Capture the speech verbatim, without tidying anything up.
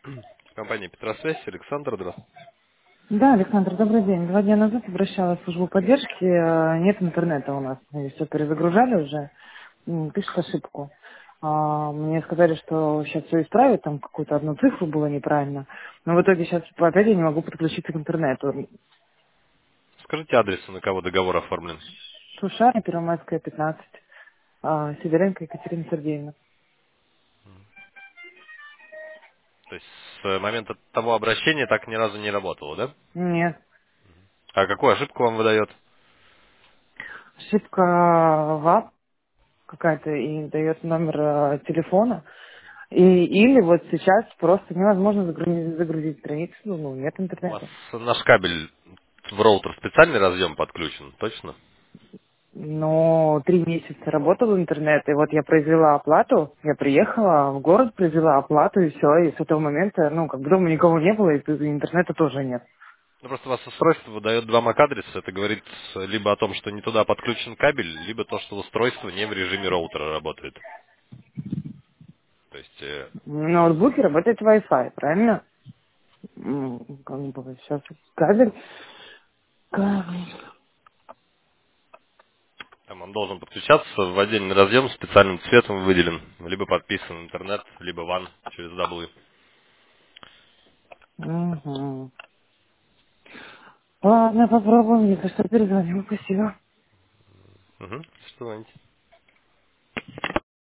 Компания Петросвязь, Александр, здравствуйте. Да, Александр, добрый день. Два дня назад обращалась в службу поддержки. э, Нет интернета у нас. Все перезагружали уже. М, Пишет ошибку. А, Мне сказали, что сейчас все исправят, там какую-то одну цифру было неправильно. Но в итоге сейчас опять я не могу подключиться к интернету. Скажите адрес, на кого договор оформлен. Сушаря, Первомайская, пятнадцать. а, Сидоренко Екатерина Сергеевна. То есть с момента того обращения так ни разу не работало, да? Нет. А какую ошибку вам выдает? Ошибка ВАП какая-то и дает номер э, телефона. И, или вот сейчас просто невозможно загрузить, загрузить страницу, ну, нет У вас интернета. наш кабель в роутер специальный разъем подключен, точно? Но три месяца работал интернет, и вот я произвела оплату, я приехала в город, произвела оплату, и все, и с этого момента, ну, как бы дома никого не было, и тут интернета тоже нет. Ну, просто у вас устройство выдает два мак-адреса. Это говорит либо о том, что не туда подключен кабель, либо то, что устройство не в режиме роутера работает. То есть э, В ноутбуке работает Wi-Fi, правильно? М, Как бы сейчас кабель. Кабель. там он должен подключаться в отдельный разъем специальным цветом выделен, либо подписан интернет, либо ван через W. Мгм. Ладно, попробуем, если что, перезвоним, спасибо. Угу. Что звоните?